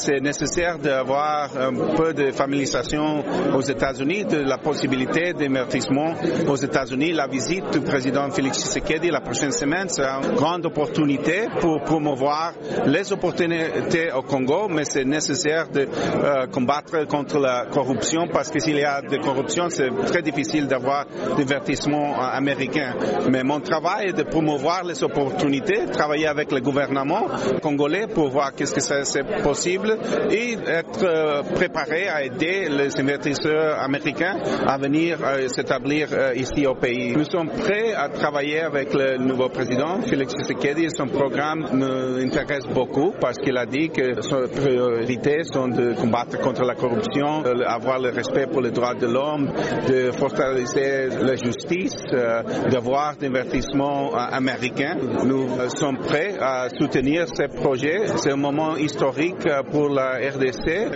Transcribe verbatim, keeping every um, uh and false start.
c'est nécessaire d'avoir un peu de familiarisation aux États-Unis de la possibilité d'investissement aux États-Unis. La visite du président Félix Tshisekedi la prochaine semaine sera une grande opportunité pour promouvoir les opportunités au Congo, mais c'est nécessaire de euh, combattre contre la corruption parce que s'il y a de corruption, c'est très difficile d'avoir d'investissement américain. Mais mon travail est de promouvoir les opportunités, travailler avec le gouvernement congolais pour voir qu'est-ce que c'est possible et être préparé à aider les investisseurs américains à venir euh, s'établir euh, ici au pays. Nous sommes prêts à travailler avec le nouveau président Félix Tshisekedi et son programme nous intéresse beaucoup parce qu'il a dit que ses priorités sont de combattre contre la corruption, avoir le respect pour les droits de l'homme, de fortaliser la justice, euh, d'avoir d'investissement euh, américain. Nous euh, sommes prêts à soutenir ces projets. C'est un moment historique pour la R D C.